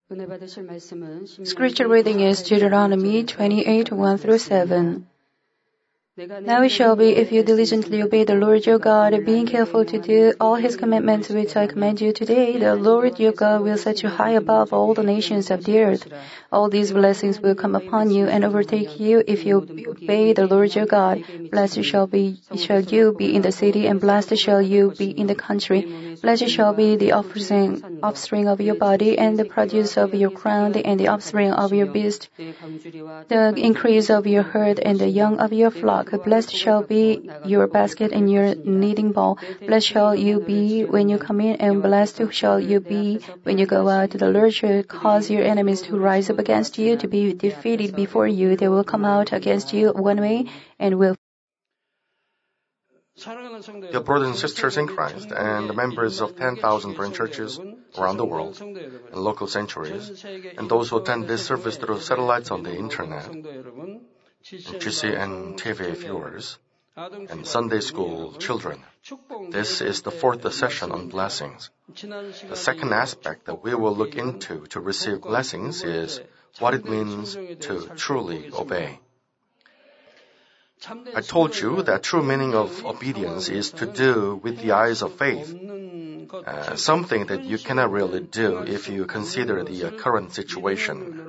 Scripture reading is Deuteronomy 28, 1-7. Now it shall be, if you diligently obey the Lord your God, being careful to do all his commandments which I command you today, the Lord your God will set you high above all the nations of the earth. All these blessings will come upon you and overtake you if you obey the Lord your God. Blessed shall you be in the city, and blessed shall you be in the country. Blessed shall be the offspring of your body, and the produce of your crown, and the offspring of your beast, the increase of your herd, and the young of your flock. Blessed shall be your basket and your kneading bowl. Blessed shall you be when you come in, and blessed shall you be when you go out. The Lord shall cause your enemies to rise up against you, to be defeated before you. They will come out against you one way and will. Dear brothers and sisters in Christ, and the members of 10,000 branch churches around the world, and local sanctuaries, and those who attend this service through satellites on the internet, and GC and TV viewers, and Sunday school children. This is the fourth session on blessings. The second aspect that we will look into to receive blessings is what it means to truly obey. I told you that true meaning of obedience is to do with the eyes of faith, something that you cannot really do if you consider the current situation.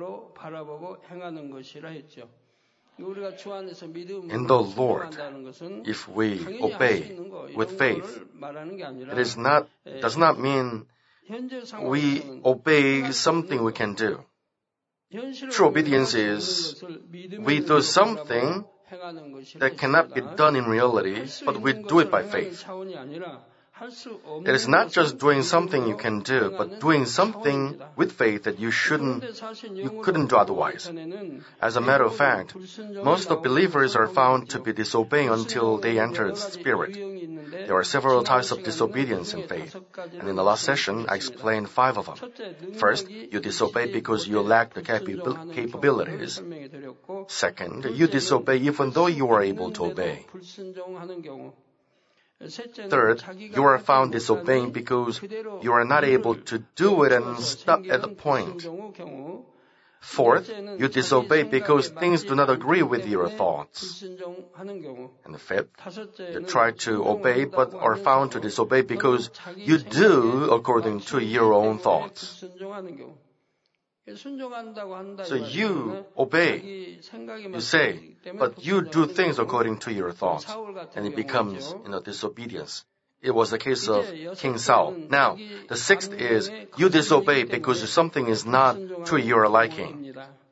In the Lord, if we obey with faith, it does not mean we obey something we can do. True obedience is we do something that cannot be done in reality, but we do it by faith. It is not just doing something you can do, but doing something with faith that you couldn't do otherwise. As a matter of fact, most of believers are found to be disobeying until they enter the Spirit. There are several types of disobedience in faith, and in the last session, I explained 5 of them. First, you disobey because you lack the capabilities. Second, you disobey even though you are able to obey. Third, you are found disobeying because you are not able to do it and stop at the point. Fourth, you disobey because things do not agree with your thoughts. And fifth, you try to obey but are found to disobey because you do according to your own thoughts. So you obey, you say, but you do things according to your thoughts, and it becomes disobedience. It was the case of King Saul. Now, the sixth is, you disobey because something is not to your liking.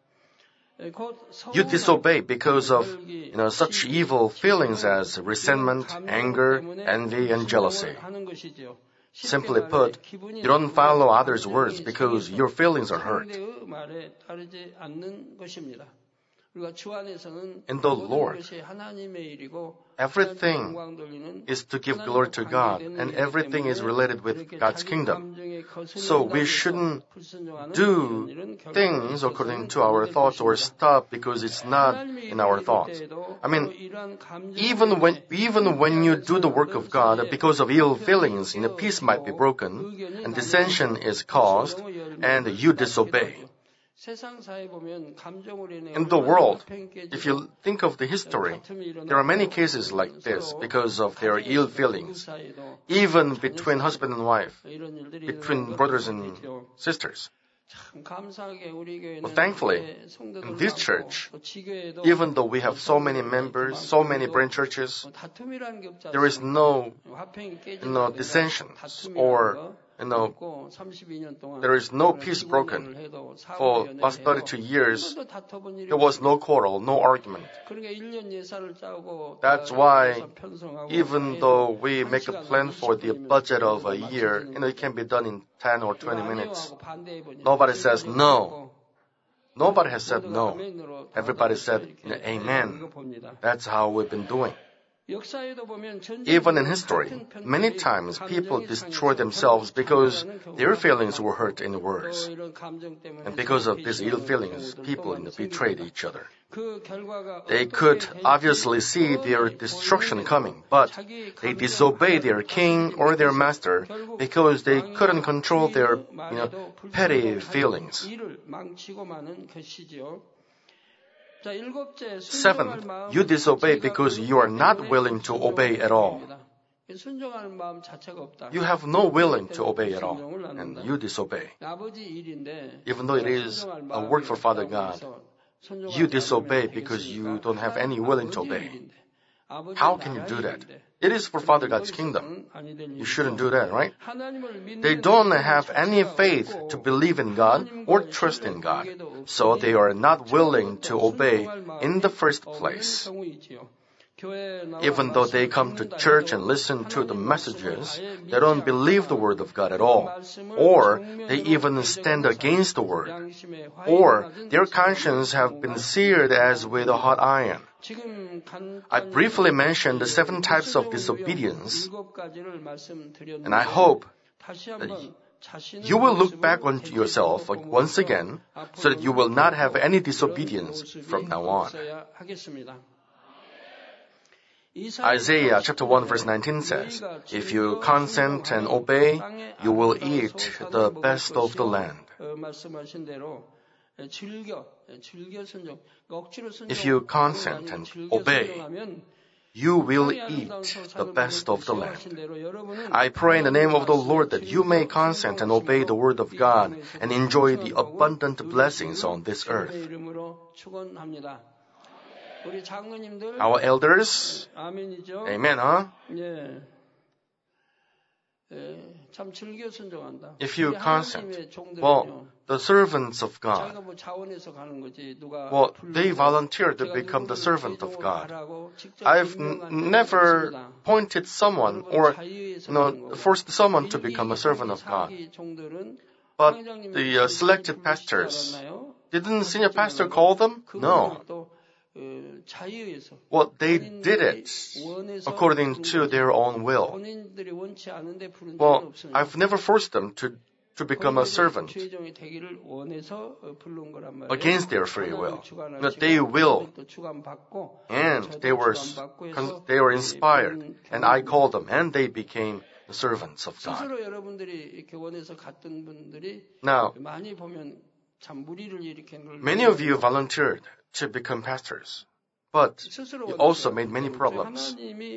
You disobey because of such evil feelings as resentment, anger, envy, and jealousy. Simply put, you don't follow others' words because your feelings are hurt. In the Lord, everything is to give glory to God, and everything is related with God's kingdom. So we shouldn't do things according to our thoughts or stop because it's not in our thoughts. I mean, even when you do the work of God, because of ill feelings, peace might be broken, and dissension is caused, and you disobey. In the world, if you think of the history, there are many cases like this because of their ill feelings, even between husband and wife, between brothers and sisters. But thankfully, in this church, even though we have so many members, so many branch churches, there is no dissensions or there is no peace broken. For last 32 years, there was no quarrel, no argument. That's why, even though we make a plan for the budget of a year, it can be done in 10 or 20 minutes. Nobody says no. Nobody has said no. Everybody said amen. That's how we've been doing. Even in history, many times people destroy themselves because their feelings were hurt in words. And because of these ill feelings, people betrayed each other. They could obviously see their destruction coming, but they disobeyed their king or their master because they couldn't control their petty feelings. Seventh, you disobey because you are not willing to obey at all. You have no willing to obey at all, and you disobey. Even though it is a work for Father God, you disobey because you don't have any willing to obey. How can you do that? It is for Father God's kingdom. You shouldn't do that, right? They don't have any faith to believe in God or trust in God, so they are not willing to obey in the first place. Even though they come to church and listen to the messages, they don't believe the Word of God at all, or they even stand against the Word, or their conscience have been seared as with a hot iron. I briefly mentioned the 7 types of disobedience, and I hope that you will look back on yourself once again so that you will not have any disobedience from now on. Isaiah chapter 1 verse 19 says, "If you consent and obey, you will eat the best of the land." If you consent and obey, you will eat the best of the land. I pray in the name of the Lord that you may consent and obey the word of God and enjoy the abundant blessings on this earth. Our elders, amen, huh? If you consent, well, the servants of God, well, they volunteer to become the servant of God. I've never pointed someone or forced someone to become a servant of God. But the selected pastors, didn't senior pastor call them? No. Well, they did it according to their own will. Well, I've never forced them to become a servant against their free will. But they will, and they were inspired, and I called them, and they became the servants of God. Now, many of you volunteered to become pastors, but you also made many problems.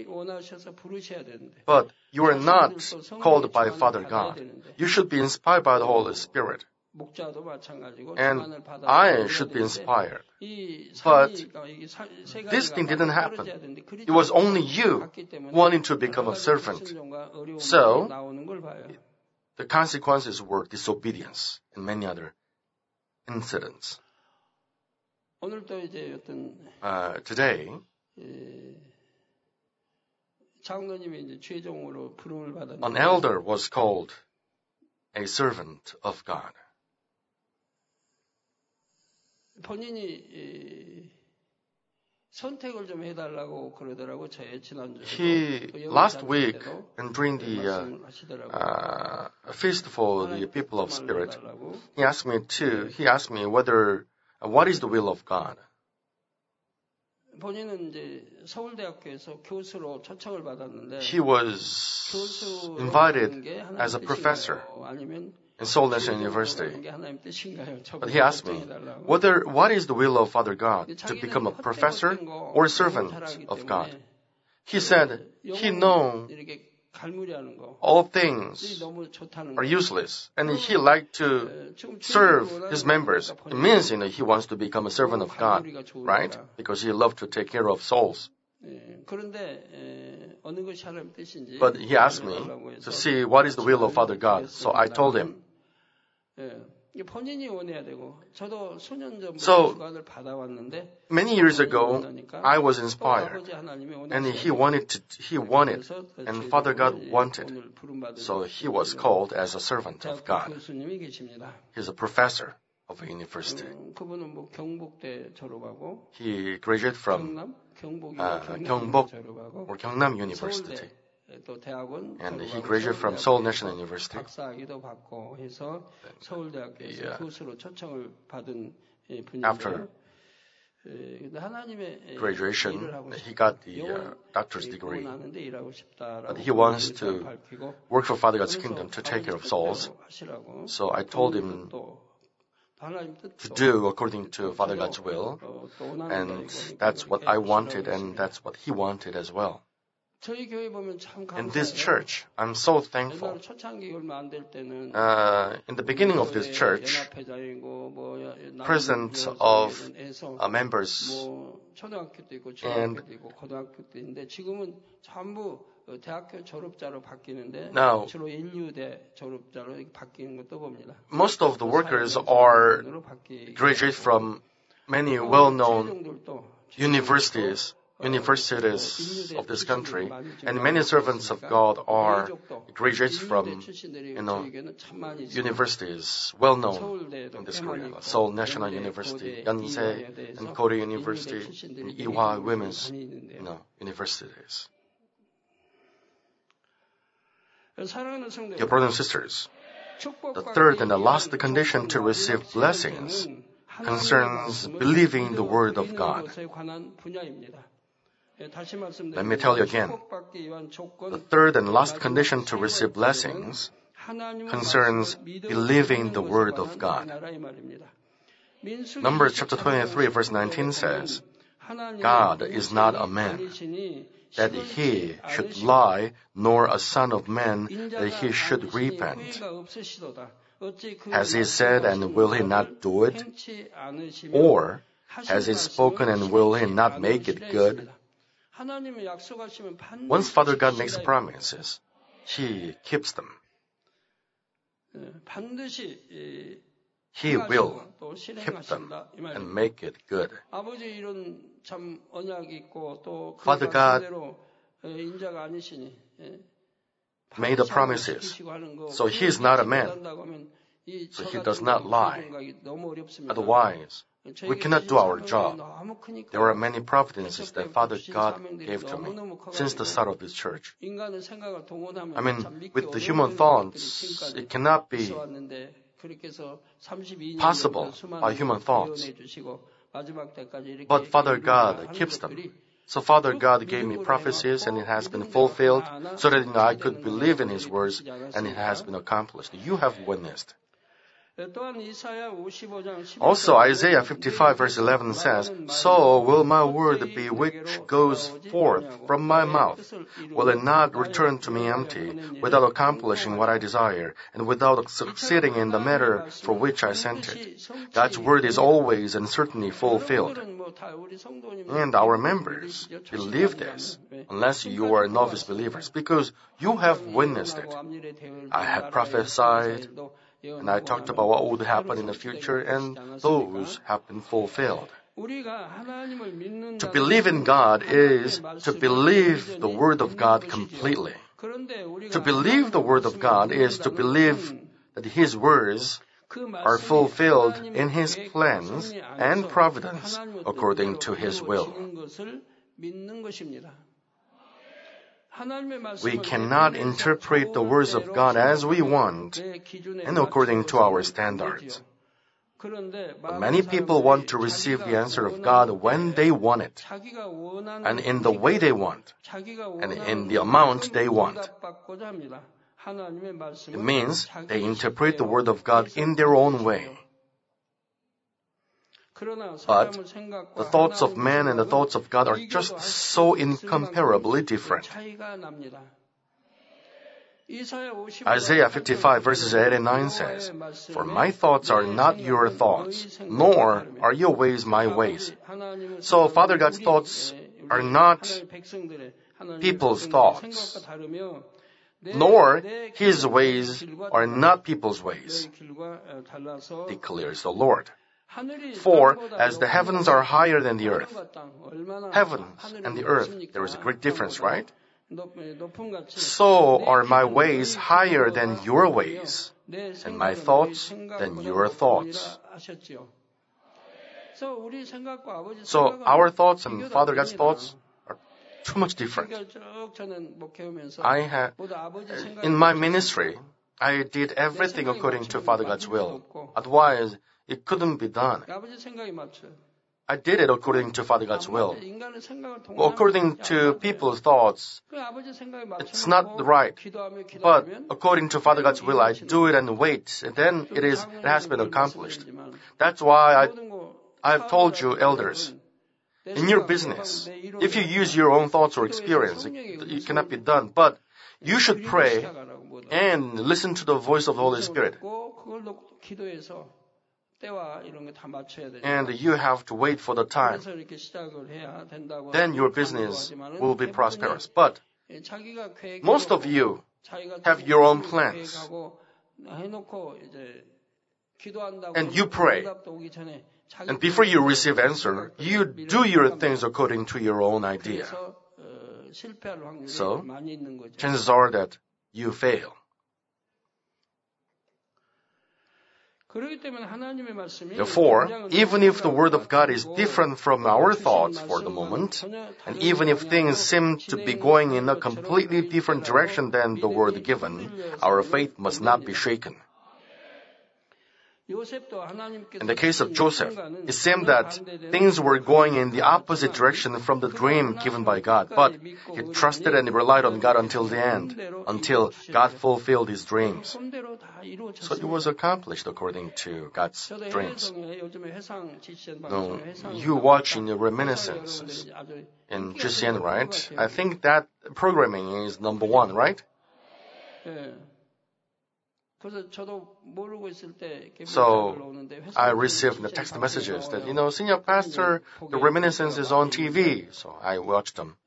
But you are not called by Father God. You should be inspired by the Holy Spirit. And I should be inspired. But this thing didn't happen. It was only you wanting to become a servant. So, the consequences were disobedience and many other incidents. Today, an elder was called a servant of God. Last week, and during the feast for the people of Spirit, he asked me what is the will of God? He was invited as a professor in Seoul National University. But he asked me, what is the will of Father God, to become a professor or a servant of God? He said, he knows all things are useless, and he liked to serve his members. It means, he wants to become a servant of God, right? Because he loved to take care of souls. But he asked me to see what is the will of Father God. So I told him. So, many years ago, I was inspired, and he wanted, and Father God wanted. So he was called as a servant of God. He's a professor of a university. He graduated from Gyeongbok or Gyeongnam University. And he graduated from Seoul National University. After graduation, he got the doctor's degree. But he wants to work for Father God's kingdom to take care of souls. So I told him to do according to Father God's will. And that's what I wanted, and that's what he wanted as well. In this church, I'm so thankful. In the beginning of this church, present of members and now most of the workers are graduate from many well-known universities of this country, and many servants of God are graduates from, universities well known in this Korea. Seoul National University, Yonsei and Korea University, and Ewha Women's, universities. Dear brothers and sisters, the third and the last condition to receive blessings concerns believing the Word of God. Let me tell you again. The third and last condition to receive blessings concerns believing the Word of God. Numbers chapter 23 verse 19 says, God is not a man, that he should lie, nor a son of man, that he should repent. Has he said, and will he not do it? Or has he spoken, and will he not make it good? Once Father God makes promises, He keeps them. He will keep them and make it good. Father God made the promises, so He is not a man, so He does not lie. Otherwise, we cannot do our job. There are many providences that Father God gave to me since the start of this church. With the human thoughts, it cannot be possible by human thoughts. But Father God keeps them. So Father God gave me prophecies, and it has been fulfilled, so that I could believe in His words, and it has been accomplished. You have witnessed. Also, Isaiah 55 verse 11 says, So will my word be which goes forth from my mouth. Will it not return to me empty, without accomplishing what I desire, and without succeeding in the matter for which I sent it? God's word is always and certainly fulfilled. And our members believe this, unless you are novice believers, because you have witnessed it. I have prophesied, and I talked about what would happen in the future, and those have been fulfilled. To believe in God is to believe the Word of God completely. To believe the Word of God is to believe that His words are fulfilled in His plans and providence according to His will. We cannot interpret the words of God as we want and according to our standards. But many people want to receive the answer of God when they want it, and in the way they want, and in the amount they want. It means they interpret the Word of God in their own way. But the thoughts of man and the thoughts of God are just so incomparably different. Isaiah 55 verses 8 and 9 says, For my thoughts are not your thoughts, nor are your ways my ways. So Father God's thoughts are not people's thoughts, nor His ways are not people's ways, declares the Lord. For as the heavens are higher than the earth, heavens and the earth, there is a great difference, right? So are my ways higher than your ways, and my thoughts than your thoughts. So our thoughts and Father God's thoughts are too much different. In my ministry, I did everything according to Father God's will. Otherwise, it couldn't be done. I did it according to Father God's will. According to people's thoughts, it's not right. But according to Father God's will, I do it and wait, and then it has been accomplished. That's why I've told you, elders, in your business, if you use your own thoughts or experience, it cannot be done. But you should pray and listen to the voice of the Holy Spirit. And you have to wait for the time. Then your business will be prosperous. But most of you have your own plans. And you pray. And before you receive answer, you do your things according to your own idea. So, chances are that you fail. Therefore, even if the Word of God is different from our thoughts for the moment, and even if things seem to be going in a completely different direction than the Word given, our faith must not be shaken. In the case of Joseph, it seemed that things were going in the opposite direction from the dream given by God, but he trusted and relied on God until the end, until God fulfilled his dreams. So it was accomplished according to God's dreams. Now, you watching the reminiscences in GCN, right? I think that programming is number 1, right? So I received the text messages that, Senior Pastor, the reminiscence is on TV. So I watched them.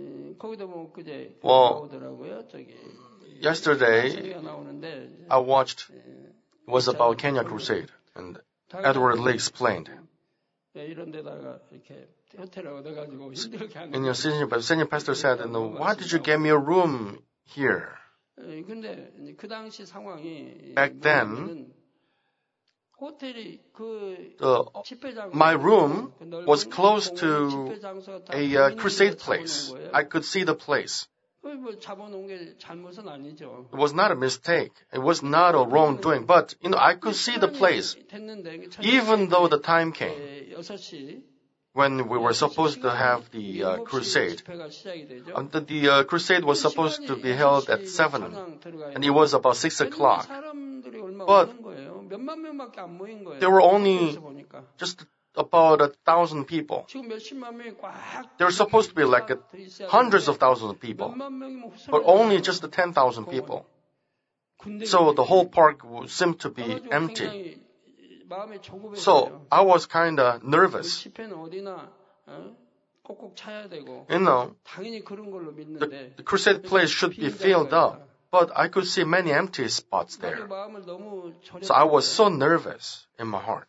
Well, yesterday I watched, it was about Kenya Crusade, and Edward Lee explained. And your senior pastor said, why did you give me a room here? Back then, my room was close to a crusade place. I could see the place. It was not a mistake. It was not a wrongdoing. But, I could see the place. Even though the time came when we were supposed to have the crusade. The crusade was supposed to be held at 7, and it was about 6 o'clock. But there were only just about 1,000 people. There were supposed to be like hundreds of thousands of people, but only just 10,000 people. So the whole park seemed to be empty. So I was kind of nervous. The crusade place should be filled up, but I could see many empty spots there. So I was so nervous in my heart.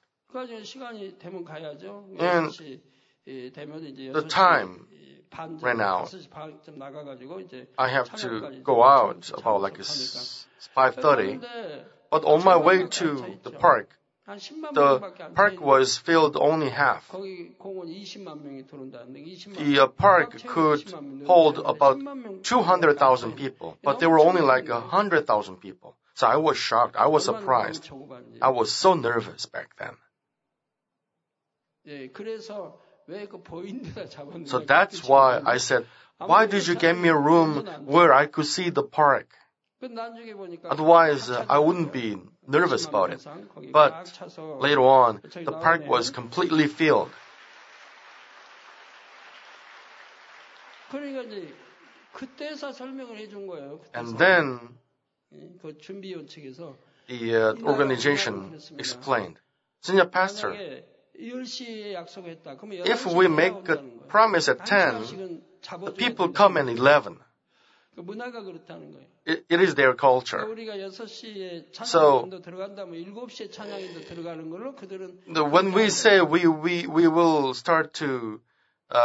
And the time ran out. I have to go out about like 5:30. But on my way to the park was filled only half. The park could hold about 200,000 people, but there were only like 100,000 people. So I was shocked. I was surprised. I was so nervous back then. So that's why I said, why did you give me a room where I could see the park? Otherwise, I wouldn't be nervous about it. But later on, the park was completely filled. And then the organization explained, Senior Pastor, if we make a promise at 10, the people come at 11. It is their culture. So, when we say we will start to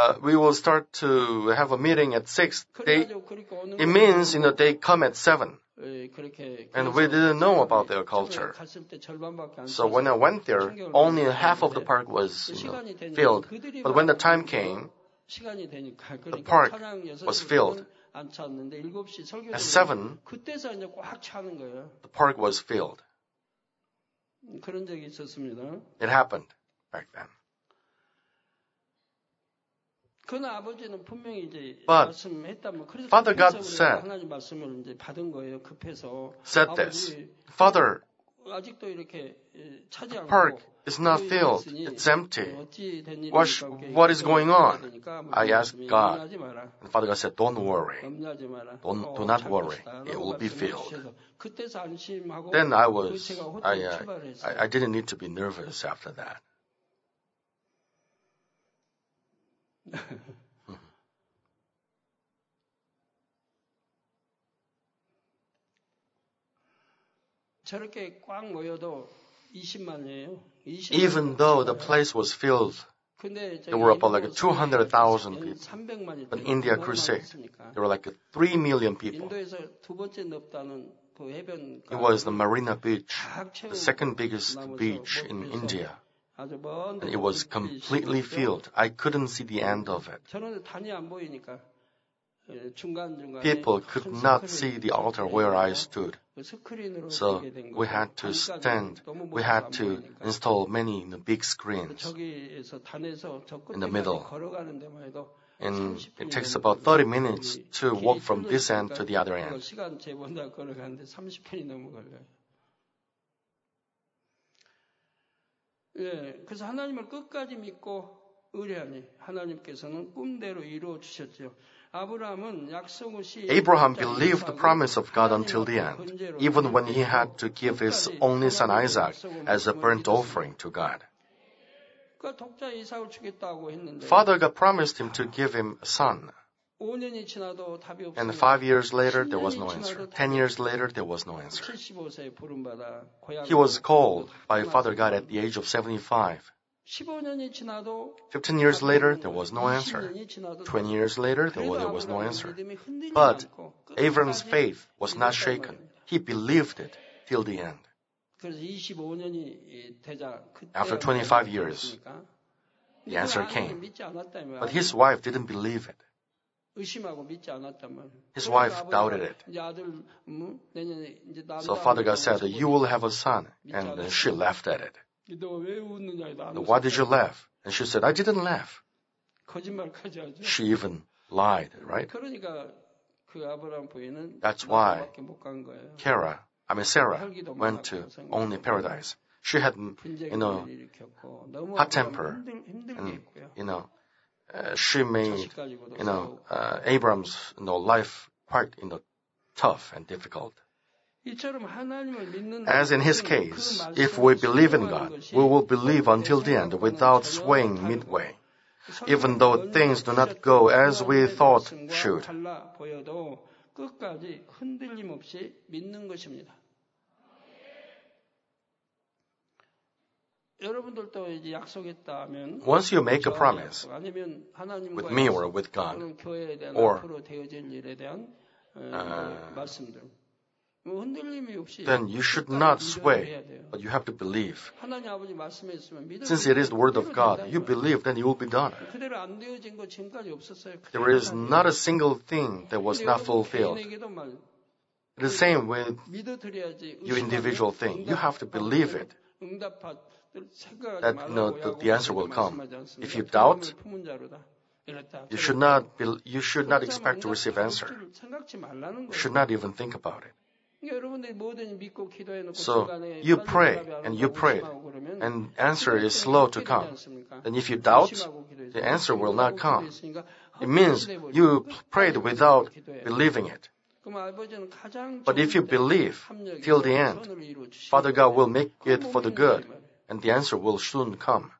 have a meeting at 6, it means, they come at 7. And we didn't know about their culture. So when I went there, only half of the park was filled. But when the time came, the park was filled. At 7, the park was filled. It happened back then. But Father God said this, Father, the park is not filled, it's empty. What is going on? I asked God, and Father God said, don't worry. Do not worry, it will be filled. Then I didn't need to be nervous after that. Even though the place was filled, there were about like 200,000 people. But India Crusade, there were like 3 million people. It was the Marina Beach, the second biggest beach in India. And it was completely filled. I couldn't see the end of it. People could not see the altar where I stood. So we had to install many big screens in the middle. And it takes about 30 minutes to walk from this end to the other end. 그래서 하나님을 끝까지 믿고 의뢰하니 하나님께서는 꿈대로 이루어 주셨죠. Abraham believed the promise of God until the end, even when he had to give his only son Isaac as a burnt offering to God. Father God promised him to give him a son. And 5 years later, there was no answer. 10 years later, there was no answer. He was called by Father God at the age of 75. 15 years later, there was no answer. 20 years later, there was no answer. But Abraham's faith was not shaken. He believed it till the end. After 25 years, the answer came. But his wife didn't believe it. His wife doubted it. So Father God said, you will have a son. And she laughed at it. Why did you laugh? And she said, I didn't laugh. She even lied, right? That's why Sarah went to only paradise. She had, hot temper. And, she made, Abraham's, life quite, tough and difficult. As in his case, if we believe in God, we will believe until the end without swaying midway, even though things do not go as we thought should. Once you make a promise with me or with God, or then you should not sway, but you have to believe. Since it is the word of God, you believe, then it will be done. There is not a single thing that was not fulfilled. It is the same with your individual thing. You have to believe it, that the answer will come. If you doubt, you should not expect to receive answer. You should not even think about it. So you pray and you pray, and answer is slow to come. And if you doubt, the answer will not come. It means you prayed without believing it. But if you believe till the end, Father God will make it for the good, and the answer will soon come.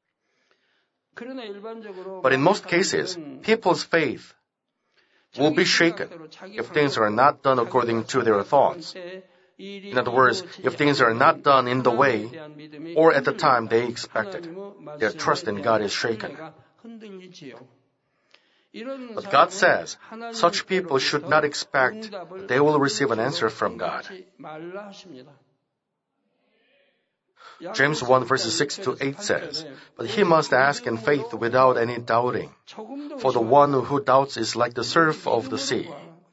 But in most cases, people's faith will be shaken if things are not done according to their thoughts. In other words, if things are not done in the way or at the time they expected, their trust in God is shaken. But God says, such people should not expect that they will receive an answer from God. James 1 verses 6 to 8 says, but he must ask in faith without any doubting. For the one who doubts is like the surf of the sea.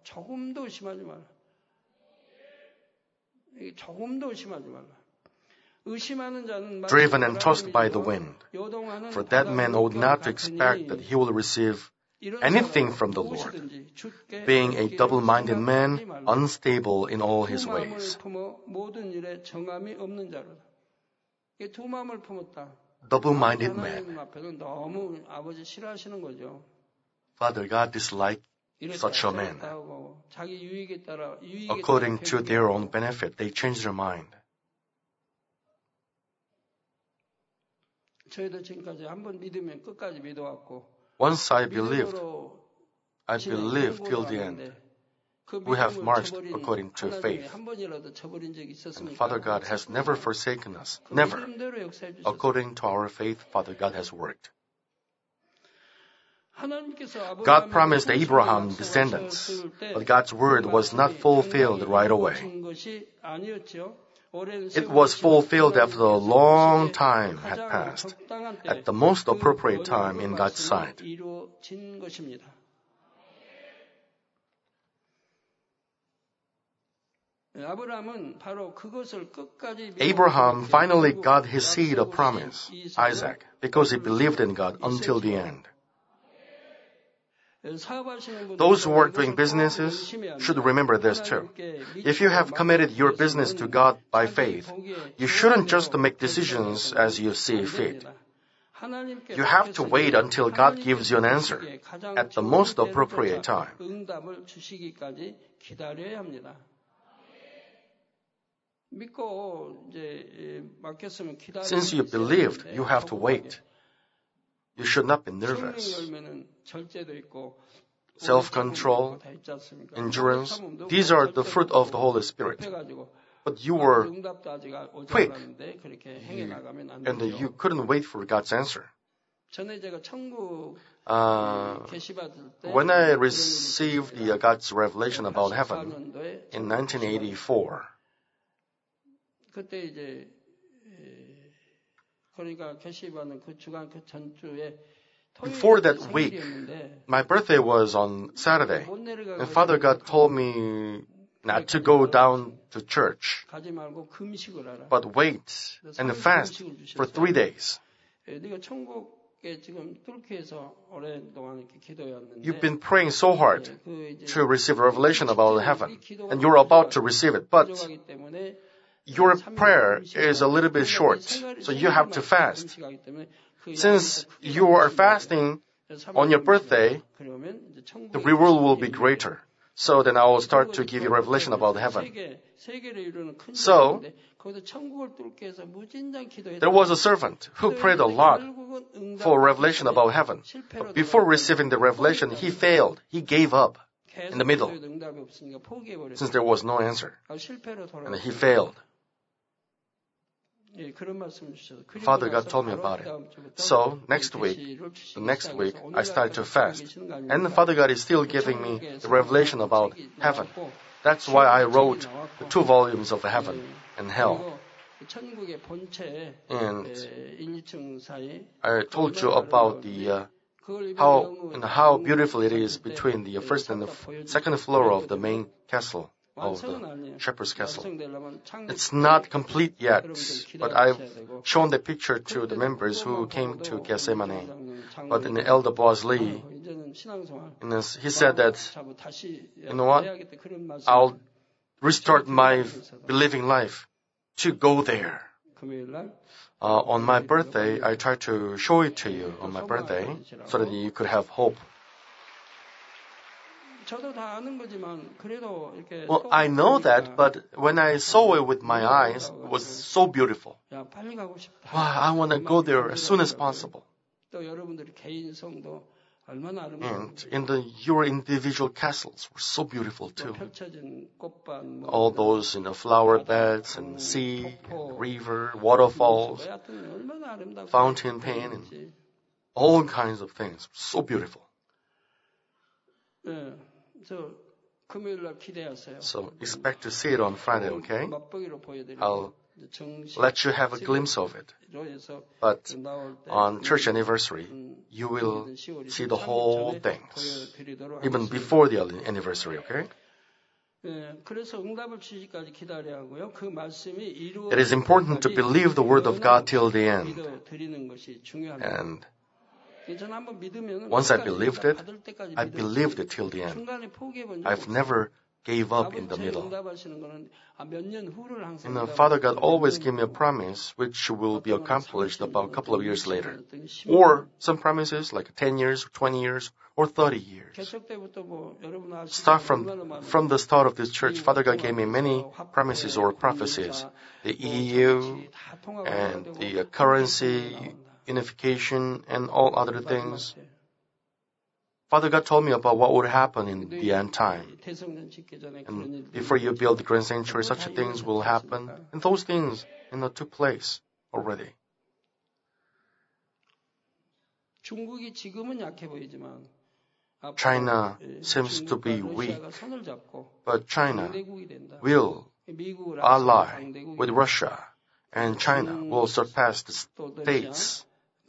Driven and tossed by the wind. For that man ought not to expect that he will receive anything from the Lord, being a double-minded man, unstable in all his ways. Double-minded man. Father God dislikes such a man. According to their own benefit, they change their mind. Once I believed till the end. We have marched according to faith. And Father God has never forsaken us. Never. According to our faith, Father God has worked. God promised Abraham descendants, but God's word was not fulfilled right away. It was fulfilled after a long time had passed, at the most appropriate time in God's sight. Abraham finally got his seed of promise, Isaac, because he believed in God until the end. Those who are doing businesses should remember this too. If you have committed your business to God by faith, you shouldn't just make decisions as you see fit. You have to wait until God gives you an answer at the most appropriate time. Since you believed, you have to wait. You should not be nervous. Self-control, endurance, these are the fruit of the Holy Spirit. But you were quick, and you couldn't wait for God's answer. When I received God's revelation about heaven in 1984, before that week, my birthday was on Saturday, and Father God told me not to go down to church, but wait and fast for 3 days. You've been praying so hard to receive revelation about heaven, and you're about to receive it, but your prayer is a little bit short, so you have to fast. Since you are fasting on your birthday, the reward will be greater. So then I will start to give you revelation about heaven. So, there was a servant who prayed a lot for revelation about heaven. But before receiving the revelation, he failed. He gave up in the middle, since there was no answer. And he failed. Father God told me about it. So, the next week, I started to fast. And Father God is still giving me the revelation about heaven. That's why I wrote the 2 volumes of heaven and hell. And I told you about how beautiful it is between the first and the second floor of the main castle, of the shepherd's castle. It's not complete yet, but I've shown the picture to the members who came to Gethsemane. But in the Elder Boaz Lee, he said that, you know what, I'll restart my believing life to go there. On my birthday, I tried to show it to you on my birthday so that you could have hope. Well, I know that, but when I saw it with my eyes, it was so beautiful. Wow, I want to go there as soon as possible. And your individual castles were so beautiful too. All those flower beds and sea, and river, waterfalls, fountain pen, and all kinds of things. So beautiful. So expect to see it on Friday, okay? I'll let you have a glimpse of it. But on church anniversary, you will see the whole things, even before the anniversary, okay? It is important to believe the Word of God till the end. And once I believed it till the end. I've never gave up in the middle. And Father God always gave me a promise which will be accomplished about a couple of years later. Or some promises like 10 years, 20 years, or 30 years. Start from the start of this church, Father God gave me many promises or prophecies. The EU and the currency unification and all other things. Father God told me about what would happen in the end time. And before you build the Grand Sanctuary, such things will happen. And those things, took place already. China seems to be weak, but China will ally with Russia, and China will surpass the States.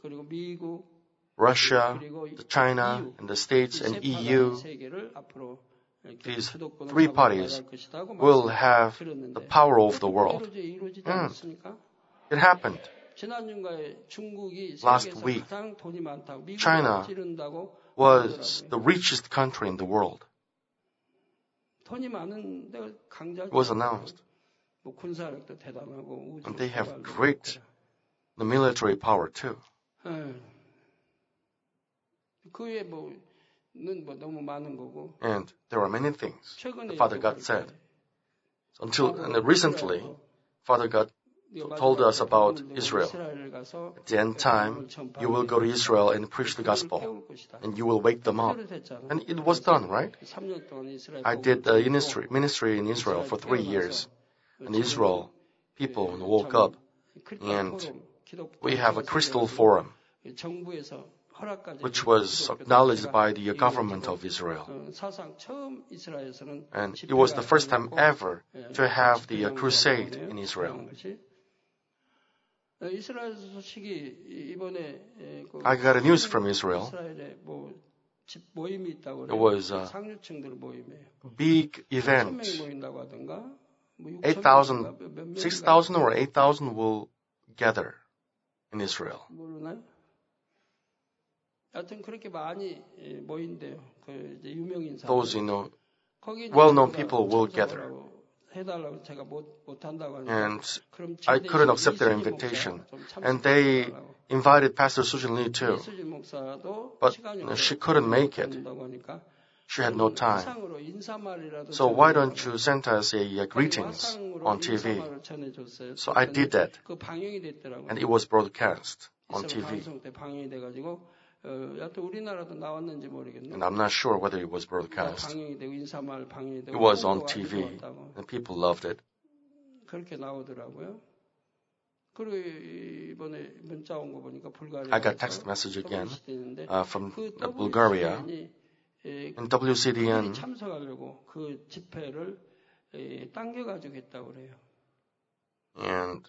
Russia, China, and the States and EU, these three parties will have the power of the world. It happened. Last week, China was the richest country in the world. It was announced. And they have great military power too. And there are many things that Father God said. And recently, Father God told us about Israel. At the end time, you will go to Israel and preach the gospel, and you will wake them up. And it was done, right? I did ministry in Israel for 3 years. In Israel, people woke up, and we have a crystal forum, which was acknowledged by the government of Israel. And it was the first time ever to have the crusade in Israel. I got a news from Israel. It was a big event. 6,000 or 8,000 will gather in Israel. Those, well-known people will gather. And I couldn't accept their invitation. And they invited Pastor Sujin Lee too. But she couldn't make it. She had no time. So why don't you send us a greetings on TV? So I did that. And it was broadcast on TV. And I'm not sure whether it was broadcast. It was on TV, and people loved it. I got text message again from Bulgaria. And WCDN and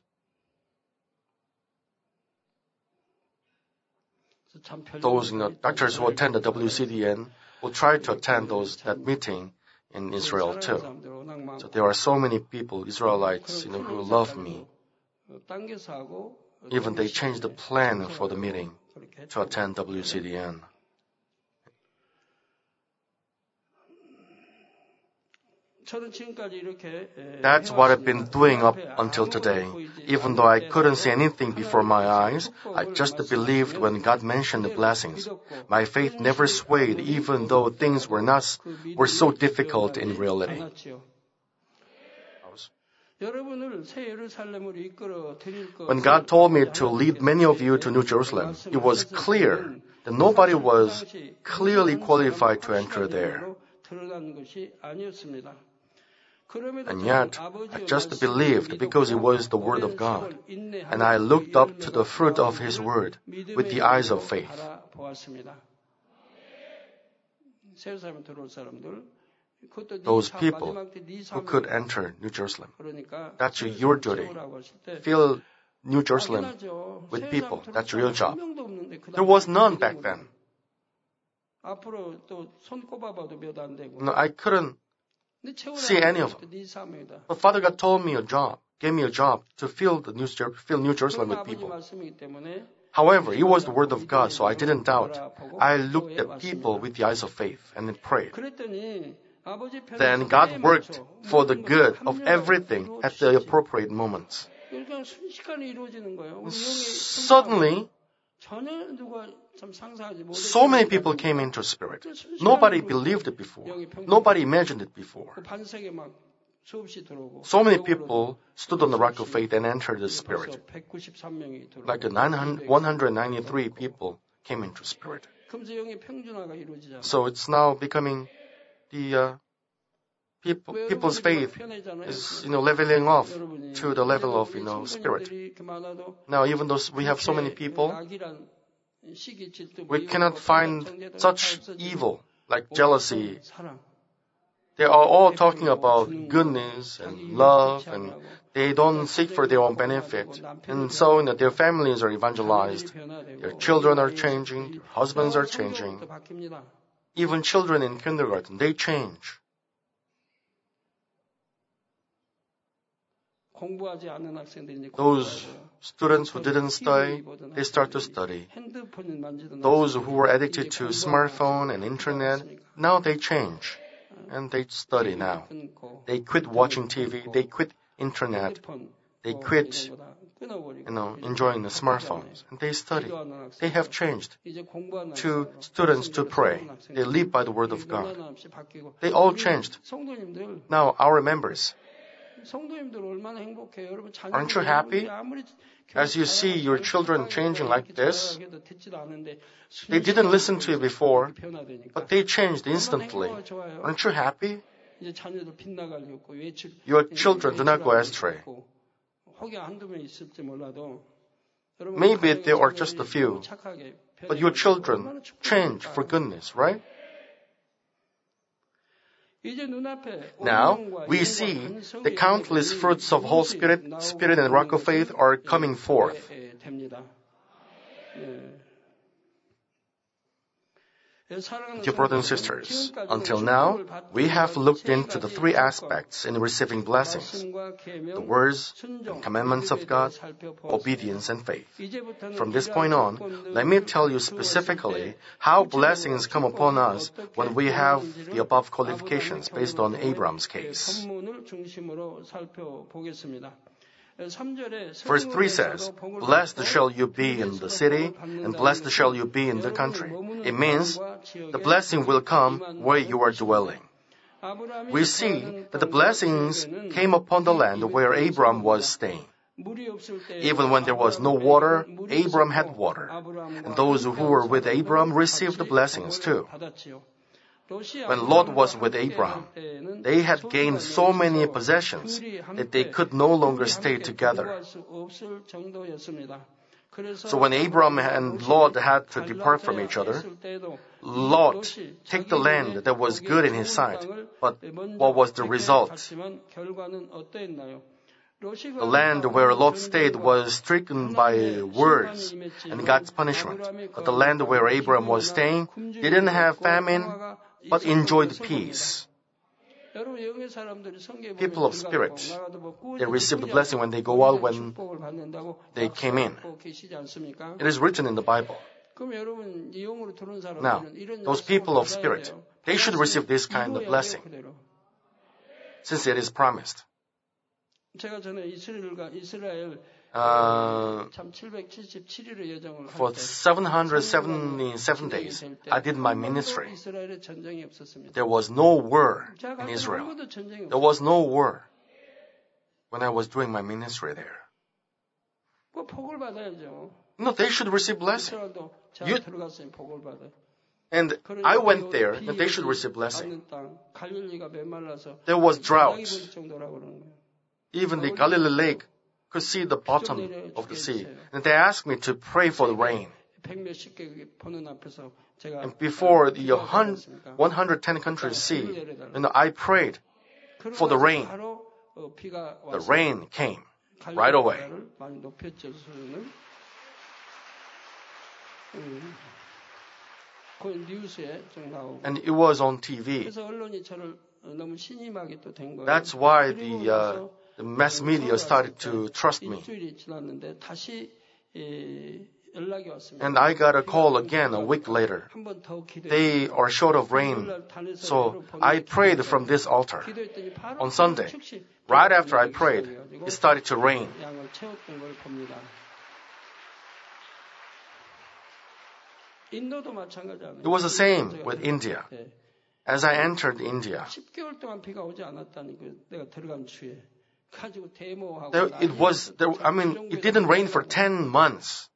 those doctors who attend the WCDN will try to attend that meeting in Israel too. So there are so many people, Israelites, who love me. Even they changed the plan for the meeting to attend WCDN. That's what I've been doing up until today. Even though I couldn't see anything before my eyes, I just believed when God mentioned the blessings. My faith never swayed, even though things were so difficult in reality. When God told me to lead many of you to New Jerusalem, it was clear that nobody was clearly qualified to enter there. And yet, I just believed because it was the Word of God. And I looked up to the fruit of His Word with the eyes of faith. those people who could enter New Jerusalem. That's your duty. Fill New Jerusalem with people. That's your job. There was none back then. No, I couldn't see any of them. But Father God gave me a job to fill New Jerusalem with people. However, it was the word of God, so I didn't doubt. I looked at people with the eyes of faith and then prayed. Then God worked for the good of everything at the appropriate moments. Suddenly, so many people came into Spirit. Nobody believed it before. Nobody imagined it before. So many people stood on the rock of faith and entered the Spirit. Like 193 people came into Spirit. So it's now becoming the people's faith is, leveling off to the level of, Spirit. Now, even though we have so many people, we cannot find such evil like jealousy. They are all talking about goodness and love, and they don't seek for their own benefit. And so their families are evangelized. Their children are changing. Their husbands are changing. Even children in kindergarten, they change. Those students who didn't study, they start to study. Those who were addicted to smartphone and internet, now they change. And they study now. They quit watching TV. They quit internet. They quit, enjoying the smartphones. And they study. They have changed to students to pray. They live by the word of God. They all changed. Now, our members, aren't you happy? As you see your children changing like this, they didn't listen to you before, but they changed instantly. Aren't you happy? Your children do not go astray. Maybe there are just a few, but your children change for goodness, right? Now, we see the countless fruits of Holy Spirit, and rock of faith are coming forth. Dear brothers and sisters, until now, we have looked into the three aspects in receiving blessings: the words and commandments of God, obedience, and faith. From this point on, let me tell you specifically how blessings come upon us when we have the above qualifications based on Abraham's case. Verse 3 says, "Blessed shall you be in the city, and blessed shall you be in the country." It means the blessing will come where you are dwelling. We see that the blessings came upon the land where Abraham was staying. Even when there was no water, Abraham had water. And those who were with Abraham received the blessings too. When Lot was with Abraham, they had gained so many possessions that they could no longer stay together. So when Abraham and Lot had to depart from each other, Lot took the land that was good in his sight. But what was the result? The land where Lot stayed was stricken by words and God's punishment. But the land where Abraham was staying didn't have famine, but enjoyed peace. People of spirit, they receive the blessing when they go out, when they came in. It is written in the Bible. Now, those people of spirit, they should receive this kind of blessing, since it is promised. For 777 days, I did my ministry. There was no war in Israel. There was no war when I was doing my ministry there. No, they should receive blessing. And I went there, and they should receive blessing. There was drought. Even the Galilee Lake could see the bottom of the sea. And they asked me to pray for the rain. And before the 110 countries see, and I prayed for the rain. The rain came right away. And it was on TV. That's why the mass media started to trust me. And I got a call again a week later. They are short of rain. So I prayed from this altar on Sunday. Right after I prayed, it started to rain. It was the same with India. As I entered India, it didn't rain for 10 months.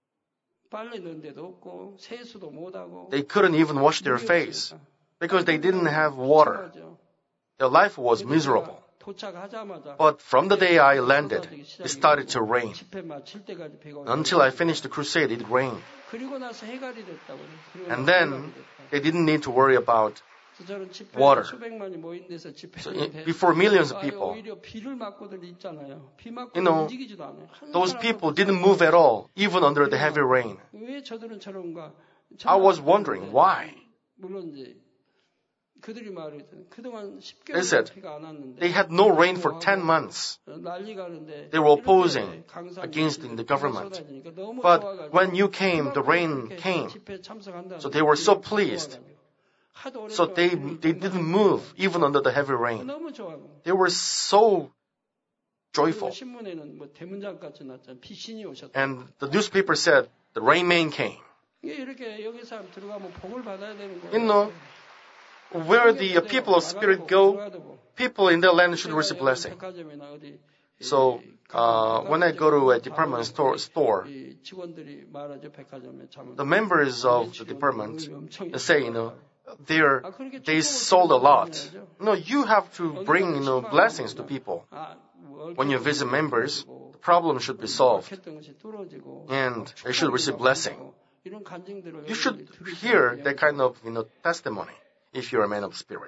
They couldn't even wash their face because they didn't have water. Their life was miserable. But from the day I landed, it started to rain. Until I finished the crusade, it rained. And then they didn't need to worry about water. So before millions of people, those people didn't move at all, even under the heavy rain. I was wondering why. They said they had no rain for 10 months. They were opposing against the government. But when you came, the rain came. So they were so pleased. So they didn't move even under the heavy rain. They were so joyful. And the newspaper said the rain man came. Where the people of spirit go, people in their land should receive blessing. So when I go to a department store, the members of the department say, they sold a lot. You have to bring, blessings to people. When you visit members, the problem should be solved. And they should receive blessing. You should hear that kind of, testimony if you're a man of spirit.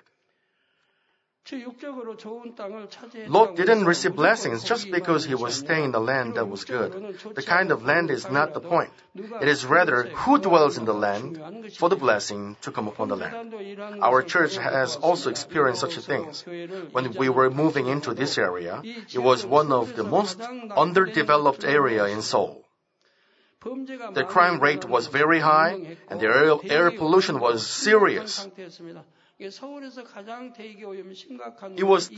Lot didn't receive blessings just because he was staying in the land that was good. The kind of land is not the point. It is rather who dwells in the land for the blessing to come upon the land. Our church has also experienced such things. When we were moving into this area, it was one of the most underdeveloped area in Seoul. The crime rate was very high and the air pollution was serious. It was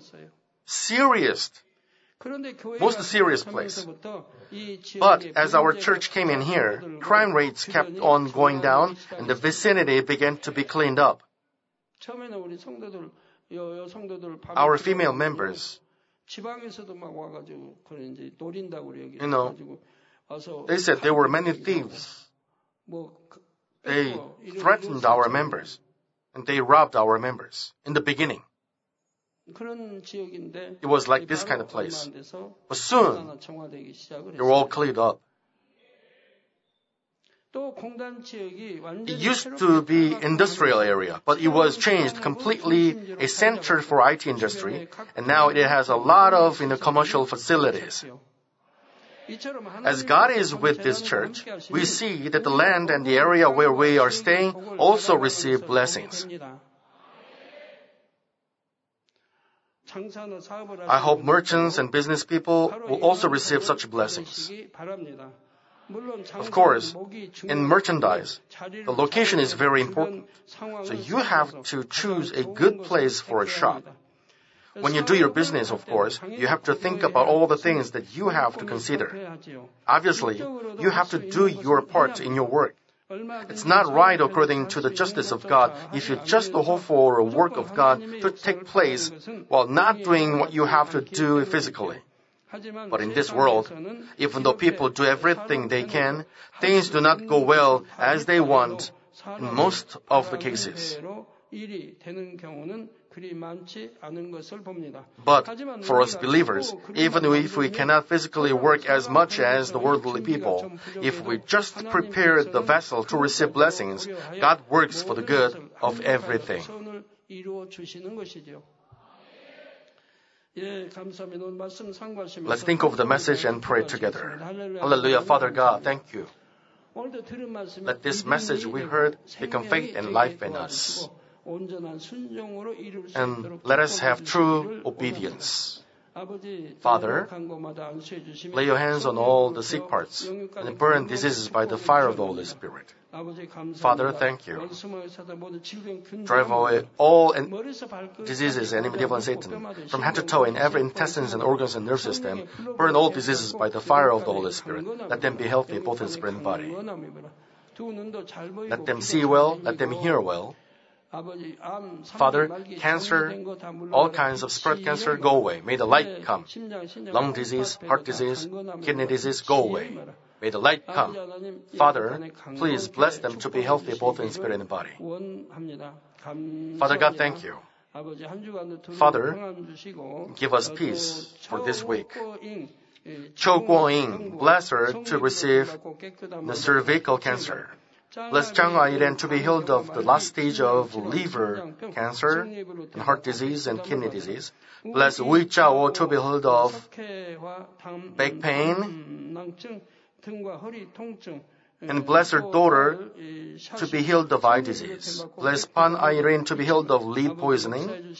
most serious place. But as our church came in here, crime rates kept on going down and the vicinity began to be cleaned up. Our female members, they said there were many thieves. They threatened our members. And they robbed our members in the beginning. It was like this kind of place. But soon, they were all cleared up. It used to be industrial area, but it was changed completely a center for IT industry, and now it has a lot of commercial facilities. As God is with this church, we see that the land and the area where we are staying also receive blessings. I hope merchants and business people will also receive such blessings. Of course, in merchandise, the location is very important. So you have to choose a good place for a shop. When you do your business, of course, you have to think about all the things that you have to consider. Obviously, you have to do your part in your work. It's not right according to the justice of God if you just hope for a work of God to take place while not doing what you have to do physically. But in this world, even though people do everything they can, things do not go well as they want in most of the cases. But for us believers, even if we cannot physically work as much as the worldly people, if we just prepare the vessel to receive blessings, God works for the good of everything. Let's think of the message and pray together. Hallelujah, Father God, thank you. Let this message we heard become faith and life in us. And let us have true obedience. Father, lay your hands on all the sick parts and burn diseases by the fire of the Holy Spirit. Father, thank you. Drive away all diseases and devil and Satan from head to toe in every intestines and organs and nerve system. Burn all diseases by the fire of the Holy Spirit. Let them be healthy both in spirit and body. Let them see well, let them hear well. Father, cancer, all kinds of spirit cancer, go away. May the light come. Lung disease, heart disease, kidney disease, go away. May the light come. Father, please bless them to be healthy both in spirit and body. Father God, thank you. Father, give us peace for this week. Cho Guo-ying, bless her to receive the cervical cancer. Bless Chang Ai-ren to be healed of the last stage of liver cancer and heart disease and kidney disease. Bless Wei Chao to be healed of back pain. And bless her daughter to be healed of eye disease. Bless Pan Ai-ren to be healed of lead poisoning.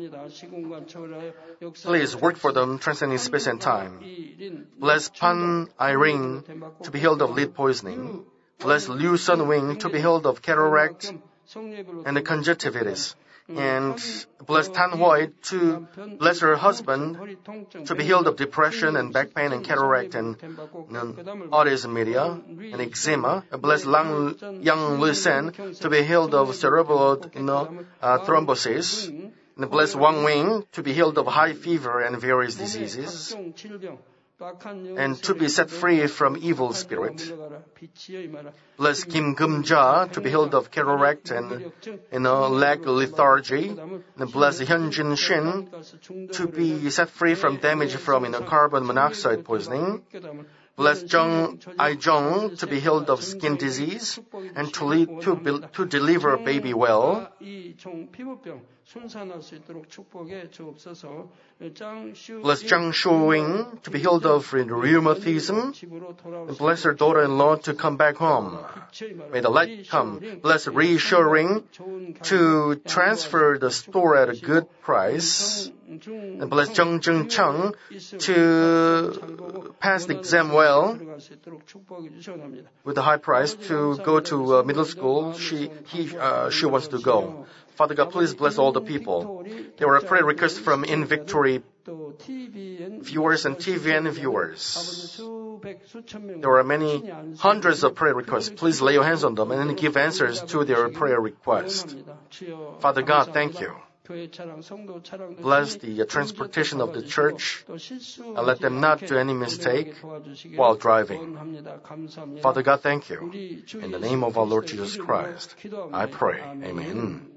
Please work for them, transcending space and time. Bless Pan Ai-ren to be healed of lead poisoning. Bless Liu Sun-wing to be healed of cataract and conjunctivitis. And bless Tan Hui to bless her husband to be healed of depression and back pain and cataract and autism media and eczema. Bless Yang Lu-sen to be healed of cerebral thrombosis. And bless Wang Wing to be healed of high fever and various diseases. And to be set free from evil spirit. Bless Kim Gum-ja to be healed of cataract and leg lethargy. And bless Hyun Jin Shin to be set free from damage from carbon monoxide poisoning. Bless Jung Ai-jung to be healed of skin disease and to deliver a baby well. Bless Zhang Shuing to be healed of rheumatism. And bless her daughter-in-law to come back home. May the light come. Bless Ri Shuring to transfer the store at a good price. And bless Zheng Zheng Cheng to pass the exam well with a high price to go to middle school. She wants to go. Father God, please bless all the people. There were prayer requests from In Victory viewers and TVN viewers. There were many hundreds of prayer requests. Please lay your hands on them and give answers to their prayer requests. Father God, thank you. Bless the transportation of the church and let them not do any mistake while driving. Father God, thank you. In the name of our Lord Jesus Christ, I pray. Amen.